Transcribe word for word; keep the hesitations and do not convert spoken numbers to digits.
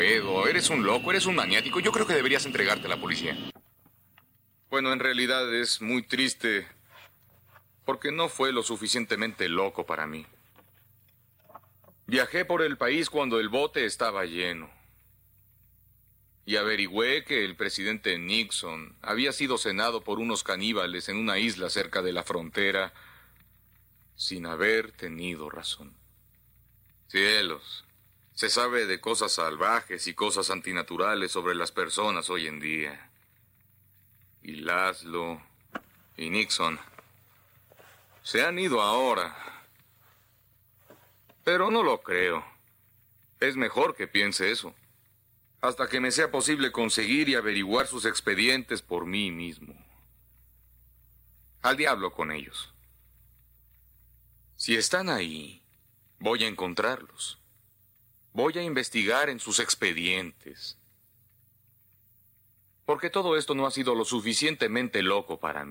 pedo, eres un loco, eres un maniático. Yo creo que deberías entregarte a la policía. Bueno, en realidad es muy triste porque no fue lo suficientemente loco para mí. Viajé por el país cuando el bote estaba lleno. Y averigüé que el presidente Nixon había sido cenado por unos caníbales en una isla cerca de la frontera sin haber tenido razón. Cielos, se sabe de cosas salvajes y cosas antinaturales sobre las personas hoy en día. Y Laszlo y Nixon se han ido ahora. Pero no lo creo. Es mejor que piense eso. Hasta que me sea posible conseguir y averiguar sus expedientes por mí mismo. Al diablo con ellos. Si están ahí, voy a encontrarlos. Voy a investigar en sus expedientes. Porque todo esto no ha sido lo suficientemente loco para mí.